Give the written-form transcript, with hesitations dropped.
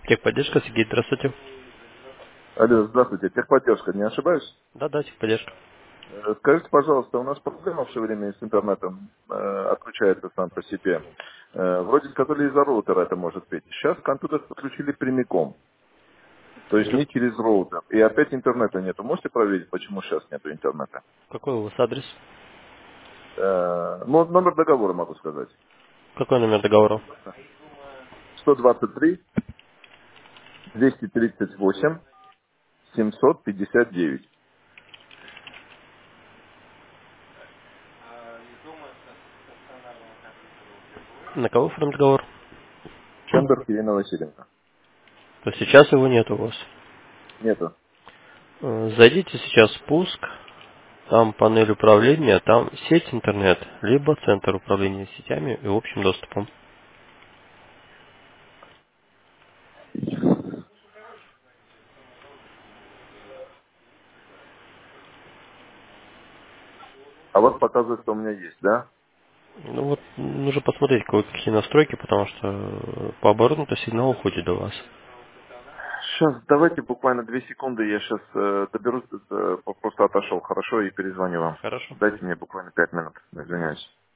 Техподдержка, Сергей, здравствуйте. Алло, здравствуйте. Техподдержка, не ошибаюсь? Да, техподдержка. Скажите, пожалуйста, у нас проблема все время с интернетом отключается сам по себе. Вроде сказали, из-за роутера это может быть. Сейчас компьютер подключили прямиком, то есть не через роутер. И опять интернета нету. Можете проверить, почему сейчас нету интернета? Какой у вас адрес? Ну, номер договора могу сказать. Какой номер договора? 123 238 759. На кого оформлен договор? Чембер Ирина Васильевна. То сейчас его нет у вас. Нету. Зайдите сейчас в пуск, там панель управления, там сеть интернет, либо центр управления сетями и общим доступом. А вот показывает, что у меня есть, да? Ну вот, нужно посмотреть, какие настройки, потому что по обороту сигнал уходит до вас. Сейчас, давайте буквально 2 секунды, я сейчас доберусь, просто отошел, хорошо, и перезвоню вам. Хорошо. Дайте мне буквально 5 минут, извиняюсь.